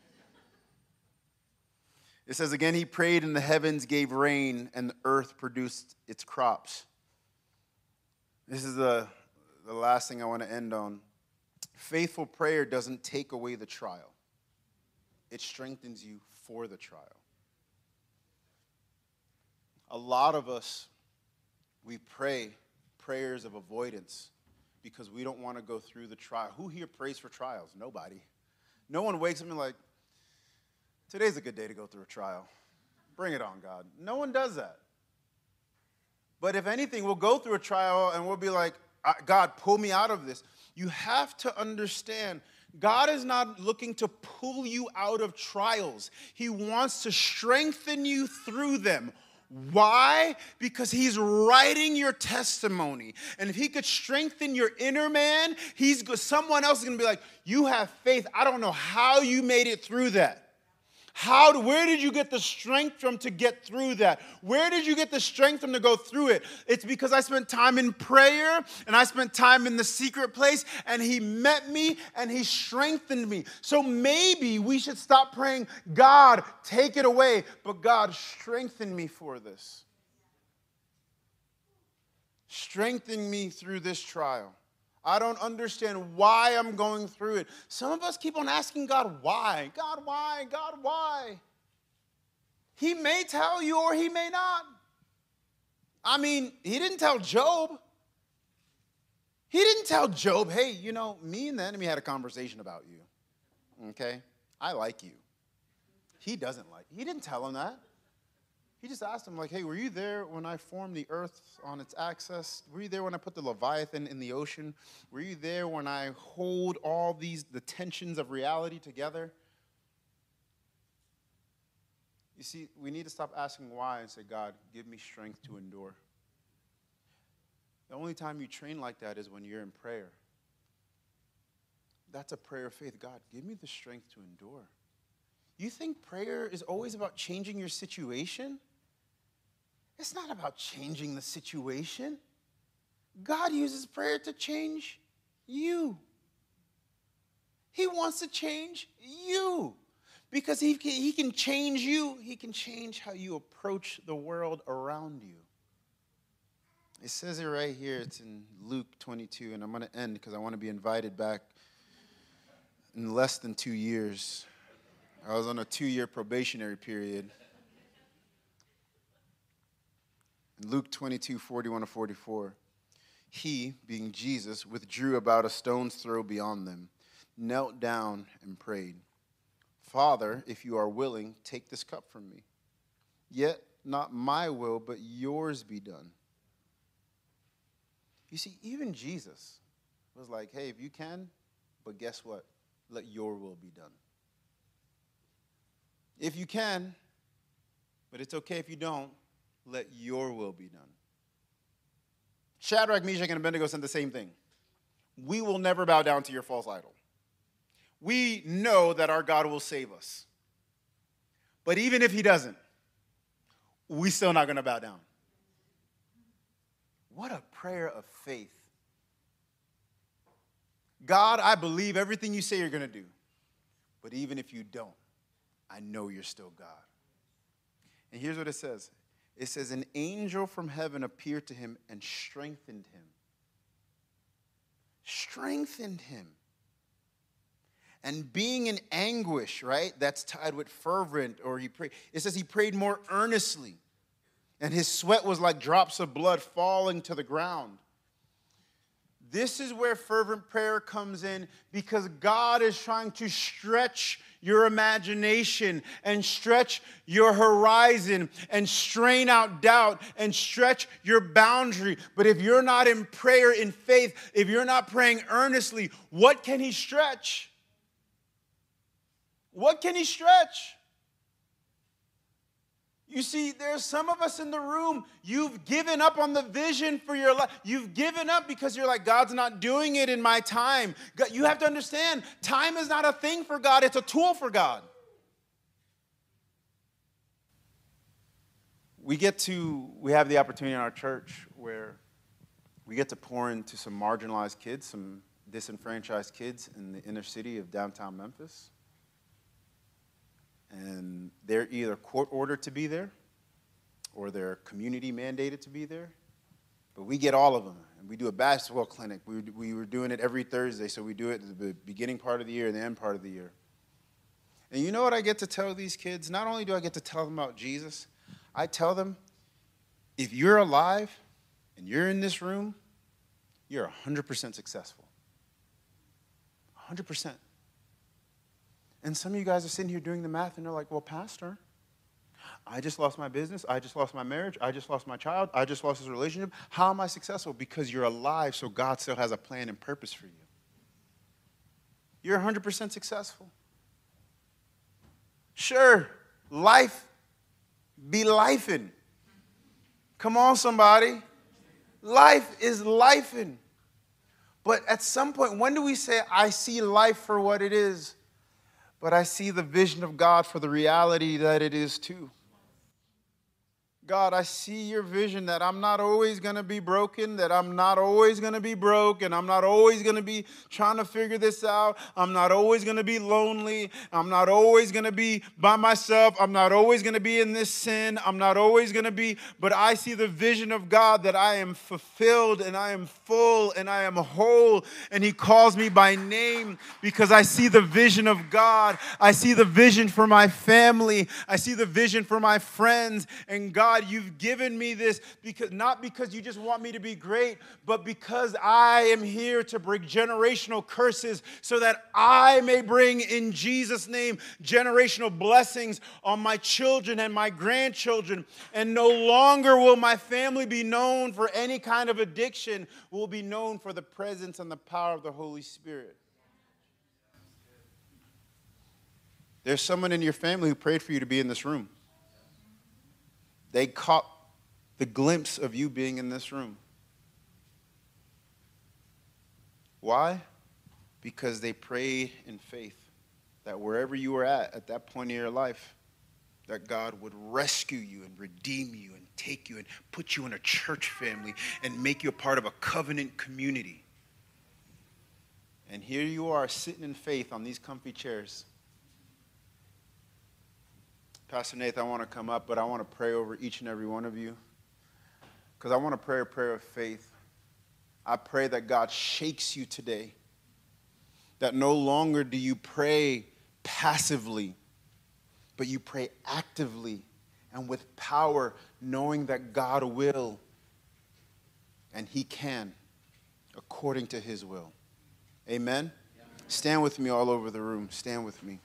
It says again, he prayed and the heavens gave rain and the earth produced its crops. This is the last thing I want to end on. Faithful prayer doesn't take away the trial. It strengthens you for the trial. A lot of us, we pray prayers of avoidance because we don't want to go through the trial. Who here prays for trials? Nobody. No one wakes up and like, today's a good day to go through a trial. Bring it on, God. No one does that. But if anything, we'll go through a trial and we'll be like, God, pull me out of this. You have to understand, God is not looking to pull you out of trials. He wants to strengthen you through them. Why? Because he's writing your testimony. And if he could strengthen your inner man, someone else is going to be like, you have faith. I don't know how you made it through that. Where did you get the strength from to get through that? Where did you get the strength from to go through it? It's because I spent time in prayer and I spent time in the secret place and he met me and he strengthened me. So maybe we should stop praying, God, take it away, but God, strengthen me for this. Strengthen me through this trial. I don't understand why I'm going through it. Some of us keep on asking God, why? God, why? God, why? He may tell you or he may not. I mean, he didn't tell Job. He didn't tell Job, hey, me and the enemy had a conversation about you. Okay? I like you. He doesn't like you. He didn't tell him that. He just asked him, like, hey, were you there when I formed the earth on its axis? Were you there when I put the Leviathan in the ocean? Were you there when I hold all the tensions of reality together? You see, we need to stop asking why and say, God, give me strength to endure. The only time you train like that is when you're in prayer. That's a prayer of faith. God, give me the strength to endure. You think prayer is always about changing your situation? It's not about changing the situation. God uses prayer to change you. He wants to change you. Because he can change you, he can change how you approach the world around you. It says it right here. It's in Luke 22, and I'm going to end because I want to be invited back in less than 2 years. I was on a 2-year probationary period. In Luke 22, 41 to 44, he, being Jesus, withdrew about a stone's throw beyond them, knelt down and prayed, Father, if you are willing, take this cup from me. Yet not my will, but yours be done. You see, even Jesus was like, hey, if you can, but guess what? Let your will be done. If you can, but it's okay if you don't, let your will be done. Shadrach, Meshach, and Abednego said the same thing. We will never bow down to your false idol. We know that our God will save us. But even if he doesn't, we're still not going to bow down. What a prayer of faith. God, I believe everything you say you're going to do. But even if you don't, I know you're still God. And here's what it says. It says, an angel from heaven appeared to him and strengthened him. Strengthened him. And being in anguish, right? That's tied with fervent, or he prayed. It says he prayed more earnestly. And his sweat was like drops of blood falling to the ground. This is where fervent prayer comes in, because God is trying to stretch your imagination and stretch your horizon and strain out doubt and stretch your boundary. But if you're not in prayer in faith, if you're not praying earnestly, what can he stretch? What can he stretch? You see, there's some of us in the room, you've given up on the vision for your life. You've given up because you're like, God's not doing it in my time. God, you have to understand, time is not a thing for God, it's a tool for God. We have the opportunity in our church where we get to pour into some marginalized kids, some disenfranchised kids in the inner city of downtown Memphis. And they're either court ordered to be there or they're community mandated to be there. But we get all of them. And we do a basketball clinic. We were doing it every Thursday, so we do it at the beginning part of the year and the end part of the year. And you know what I get to tell these kids? Not only do I get to tell them about Jesus, I tell them, if you're alive and you're in this room, you're 100% successful. 100%. And some of you guys are sitting here doing the math, and they're like, well, Pastor, I just lost my business. I just lost my marriage. I just lost my child. I just lost this relationship. How am I successful? Because you're alive, so God still has a plan and purpose for you. You're 100% successful. Sure, life be lifing. Come on, somebody. Life is lifing. But at some point, when do we say, I see life for what it is? But I see the vision of God for the reality that it is too. God, I see your vision that I'm not always going to be broken, that I'm not always going to be broke, and I'm not always going to be trying to figure this out. I'm not always going to be lonely. I'm not always going to be by myself. I'm not always going to be in this sin. I'm not always going to be, but I see the vision of God that I am fulfilled and I am full and I am whole, and he calls me by name because I see the vision of God. I see the vision for my family. I see the vision for my friends, and God, you've given me this not because you just want me to be great, but because I am here to break generational curses so that I may bring in Jesus' name generational blessings on my children and my grandchildren. And no longer will my family be known for any kind of addiction. We'll be known for the presence and the power of the Holy Spirit. There's someone in your family who prayed for you to be in this room. They caught the glimpse of you being in this room. Why? Because they prayed in faith that wherever you were at that point in your life, that God would rescue you and redeem you and take you and put you in a church family and make you a part of a covenant community. And here you are sitting in faith on these comfy chairs. Pastor Nathan, I want to come up, but I want to pray over each and every one of you because I want to pray a prayer of faith. I pray that God shakes you today, that no longer do you pray passively, but you pray actively and with power, knowing that God will and he can according to his will. Amen? Yeah. Stand with me all over the room. Stand with me.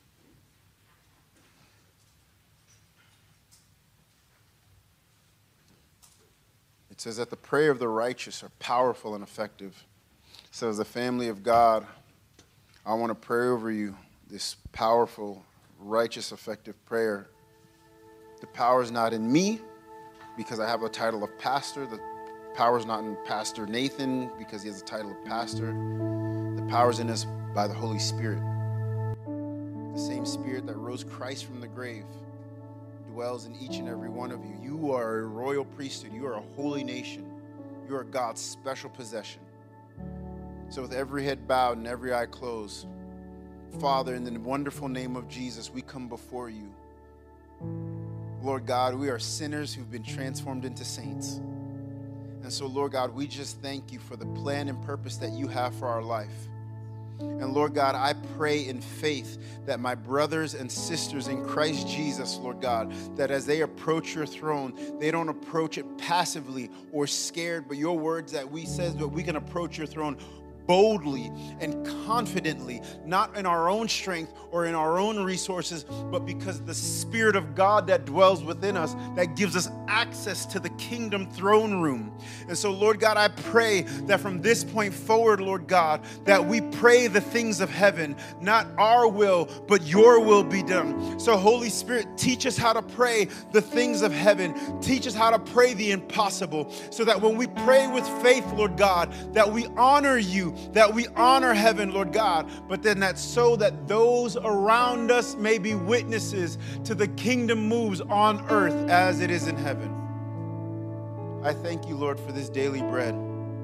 It says that the prayer of the righteous are powerful and effective. So as a family of God, I want to pray over you this powerful, righteous, effective prayer. The power is not in me because I have a title of pastor. The power is not in Pastor Nathan because he has a title of pastor. The power is in us by the Holy Spirit. The same Spirit that rose Christ from the grave dwells in each and every one of you. You are a royal priesthood. You are a holy nation. You are God's special possession. So with every head bowed and every eye closed, Father, in the wonderful name of Jesus, we come before you. Lord God, we are sinners who've been transformed into saints. And so, Lord God, we just thank you for the plan and purpose that you have for our life. And Lord God, I pray in faith that my brothers and sisters in Christ Jesus, Lord God, that as they approach your throne, they don't approach it passively or scared, but your words that we says that we can approach your throne boldly and confidently, not in our own strength or in our own resources, but because the Spirit of God that dwells within us, that gives us access to the kingdom throne room. And so, Lord God, I pray that from this point forward, Lord God, that we pray the things of heaven, not our will, but your will be done. So, Holy Spirit, teach us how to pray the things of heaven. Teach us how to pray the impossible, so that when we pray with faith, Lord God, that we honor you, that we honor heaven, Lord God, but then that's so that those around us may be witnesses to the kingdom moves on earth as it is in heaven. I thank you, Lord, for this daily bread.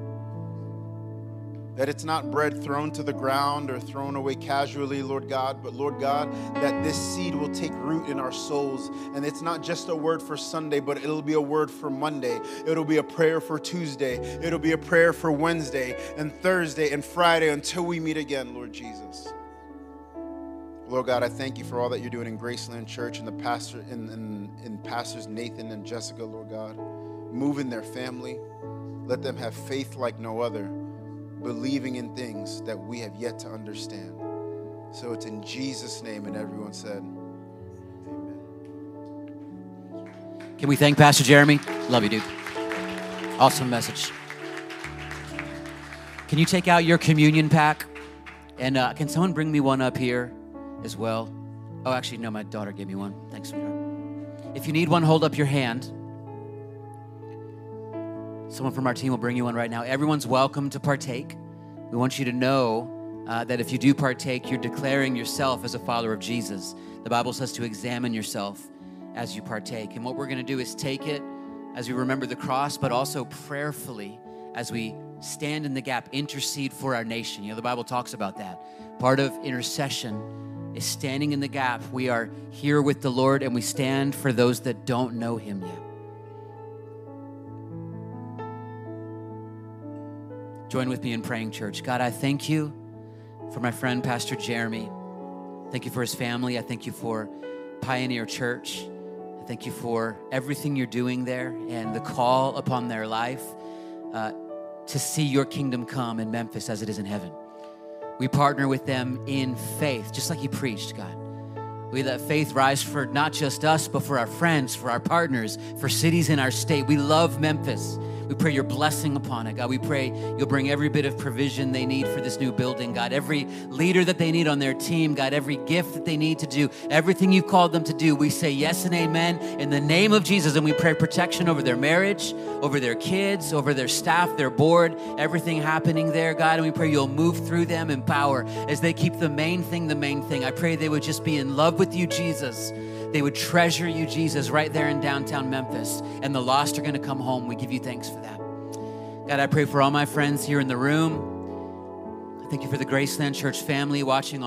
That it's not bread thrown to the ground or thrown away casually, Lord God, but Lord God, that this seed will take root in our souls. And it's not just a word for Sunday, but it'll be a word for Monday. It'll be a prayer for Tuesday. It'll be a prayer for Wednesday and Thursday and Friday until we meet again, Lord Jesus. Lord God, I thank you for all that you're doing in Graceland Church and the pastor in Pastors Nathan and Jessica, Lord God. Move in their family. Let them have faith like no other, believing in things that we have yet to understand. So it's in Jesus' name, and everyone said, amen. Can we thank Pastor Jeremy? Love you, dude. Awesome message. Can you take out your communion pack? And can someone bring me one up here as well? Oh, actually, no, my daughter gave me one. Thanks, sweetheart. If you need one, hold up your hand. Someone from our team will bring you one right now. Everyone's welcome to partake. We want you to know that if you do partake, you're declaring yourself as a follower of Jesus. The Bible says to examine yourself as you partake. And what we're going to do is take it as we remember the cross, but also prayerfully as we stand in the gap, intercede for our nation. You know, the Bible talks about that. Part of intercession is standing in the gap. We are here with the Lord, and we stand for those that don't know him yet. Join with me in praying, church. God, I thank you for my friend, Pastor Jeremy. Thank you for his family. I thank you for Pioneer Church. I thank you for everything you're doing there and the call upon their life to see your kingdom come in Memphis as it is in heaven. We partner with them in faith, just like he preached, God. We let faith rise for not just us, but for our friends, for our partners, for cities in our state. We love Memphis. We pray your blessing upon it, God. We pray you'll bring every bit of provision they need for this new building, God. Every leader that they need on their team, God. Every gift that they need to do, everything you've called them to do. We say yes and amen in the name of Jesus, and we pray protection over their marriage, over their kids, over their staff, their board, everything happening there, God. And we pray you'll move through them in power as they keep the main thing the main thing. I pray they would just be in love with you, Jesus. They would treasure you, Jesus, right there in downtown Memphis. And the lost are going to come home. We give you thanks for that. God, I pray for all my friends here in the room. I thank you for the Graceland Church family watching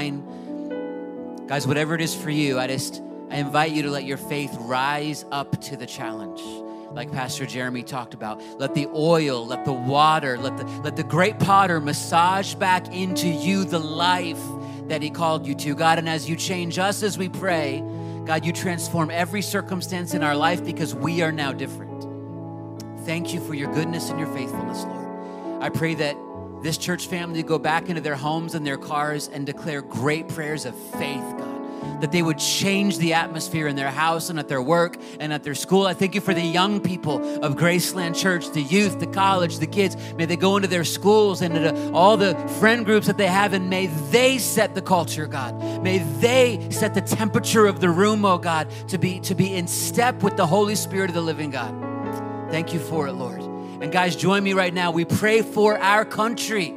online. Guys, whatever it is for you, I invite you to let your faith rise up to the challenge. Like Pastor Jeremy talked about. Let the oil, let the water, let the great potter massage back into you the life that he called you to, God. And as you change us as we pray, God, you transform every circumstance in our life because we are now different. Thank you for your goodness and your faithfulness, Lord. I pray that this church family go back into their homes and their cars and declare great prayers of faith, God. That they would change the atmosphere in their house and at their work and at their school. I thank you for the young people of Graceland Church, the youth, the college, the kids. May they go into their schools and into all the friend groups that they have, and may they set the culture, God. May they set the temperature of the room, oh God, to be in step with the Holy Spirit of the living God. Thank you for it, Lord. And guys, join me right now. We pray for our country.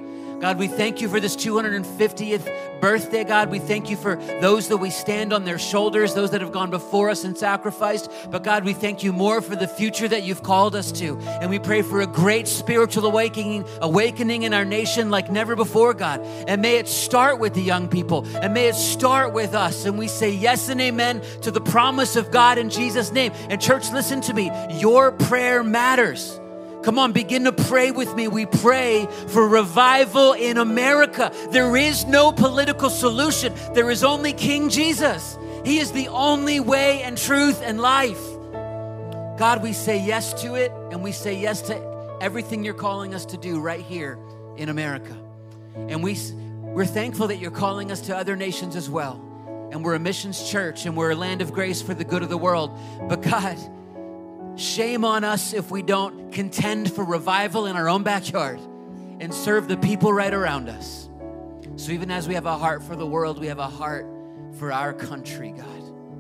God, we thank you for this 250th birthday, God. We thank you for those that we stand on their shoulders, those that have gone before us and sacrificed. But God, we thank you more for the future that you've called us to. And we pray for a great spiritual awakening in our nation like never before, God. And may it start with the young people, and may it start with us. And we say yes and amen to the promise of God in Jesus' name. And church, listen to me. Your prayer matters. Come on, begin to pray with me. We pray for revival in America. There is no political solution. There is only King Jesus. He is the only way and truth and life. God, we say yes to it, and we say yes to everything you're calling us to do right here in America. And we're thankful that you're calling us to other nations as well. And we're a missions church, and we're a land of grace for the good of the world. But God, shame on us if we don't contend for revival in our own backyard and serve the people right around us. So even as we have a heart for the world, we have a heart for our country, God.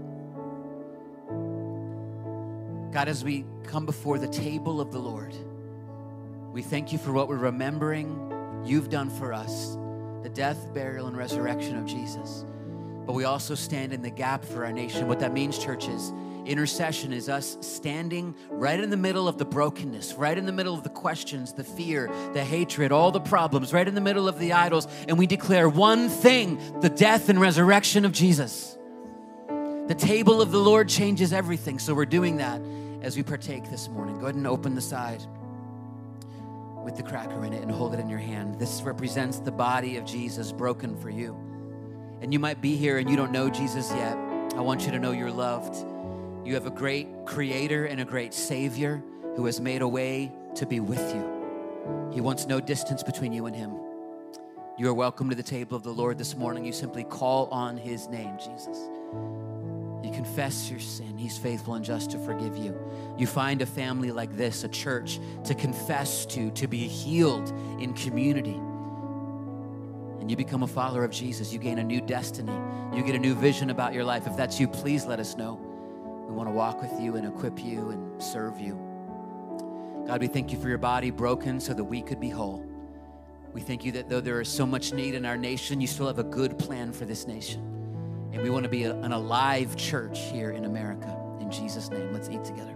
God, as we come before the table of the Lord, we thank you for what we're remembering you've done for us, the death, burial, and resurrection of Jesus. But we also stand in the gap for our nation. What that means, church, is intercession is us standing right in the middle of the brokenness, right in the middle of the questions, the fear, the hatred, all the problems, right in the middle of the idols, and we declare one thing, the death and resurrection of Jesus. The table of the Lord changes everything, so we're doing that as we partake this morning. Go ahead and open the side with the cracker in it and hold it in your hand. This represents the body of Jesus broken for you. And you might be here and you don't know Jesus yet. I want you to know you're loved. You have a great creator and a great savior who has made a way to be with you. He wants no distance between you and him. You are welcome to the table of the Lord this morning. You simply call on his name, Jesus. You confess your sin. He's faithful and just to forgive you. You find a family like this, a church to confess to be healed in community. And you become a follower of Jesus. You gain a new destiny. You get a new vision about your life. If that's you, please let us know. We want to walk with you and equip you and serve you. God, we thank you for your body broken so that we could be whole. We thank you that though there is so much need in our nation, you still have a good plan for this nation. And we want to be an alive church here in America. In Jesus' name, let's eat together.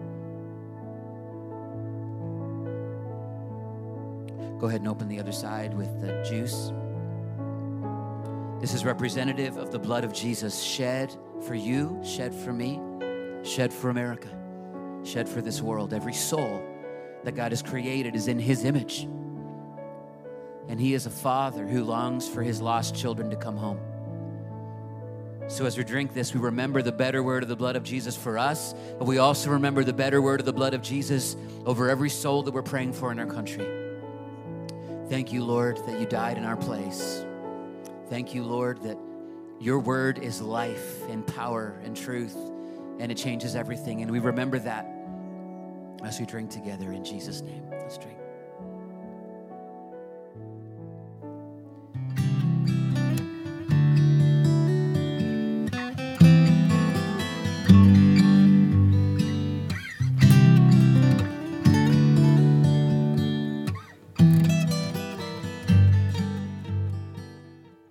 Go ahead and open the other side with the juice. This is representative of the blood of Jesus shed for you, shed for me, shed for America, shed for this world. Every soul that God has created is in his image. And he is a father who longs for his lost children to come home. So as we drink this, we remember the better word of the blood of Jesus for us, but we also remember the better word of the blood of Jesus over every soul that we're praying for in our country. Thank you, Lord, that you died in our place. Thank you, Lord, that your word is life and power and truth, and it changes everything. And we remember that as we drink together in Jesus' name. Let's drink.